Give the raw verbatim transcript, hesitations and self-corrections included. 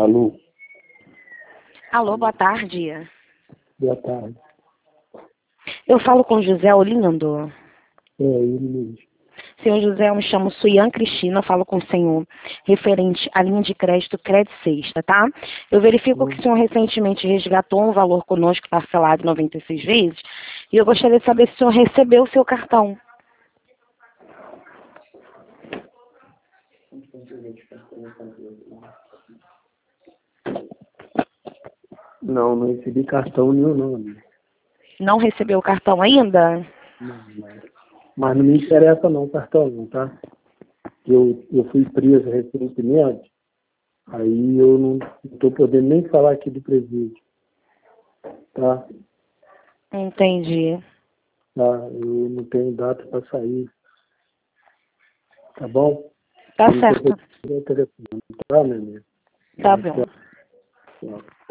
Alô? Alô, boa tarde. Boa tarde. Eu falo com José Olindo. É, ele mesmo. Senhor José, eu me chamo Suian Cristina, falo com o senhor referente à linha de crédito Crédito Sexta, tá? Eu verifico que o senhor recentemente resgatou um valor conosco parcelado em noventa e seis vezes e eu gostaria de saber se o senhor recebeu o seu cartão. Não, não recebi cartão nenhum, não. Amigo. Não recebeu o cartão ainda? Não, não. Mas não me interessa não, cartão não, tá? Eu, eu fui preso recentemente, aí eu não estou podendo nem falar aqui do presídio, tá? Entendi. Tá? Eu não tenho data para sair, tá bom? Tá Eu não tô certo. podendo telefone, tá, meu amigo? Tá bom. Tchau.